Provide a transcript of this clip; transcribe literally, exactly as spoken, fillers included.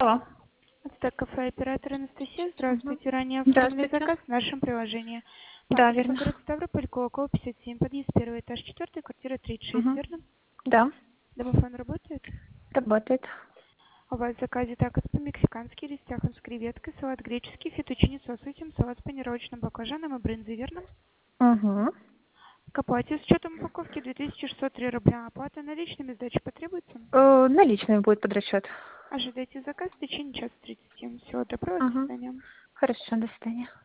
Алло. Ацтек кафе, оператор Анастасия. Мгм. Здравствуйте. Ранее оформили Здравствуйте. заказ в нашем приложении. По Да, адресу верно. город Ставрополь, Кулакова, пятьдесят семь, подъезд первый этаж, четвертый, квартира тридцать шесть, Мгм. верно? Да, Домофон работает? работает. У вас в заказе такос по-мексикански, рестяхан с креветкой, салат греческий, фетучини с лососем, салат с панировочным баклажаном и брынзой, верно? Угу. К оплате с учетом упаковки две тысячи шестьсот три рубля. Оплата наличными, сдача потребуется? Э, наличными будет под расчет. Ожидайте заказ в течение часа тридцати. Всего доброго, до Угу. свидания. Хорошо, до свидания.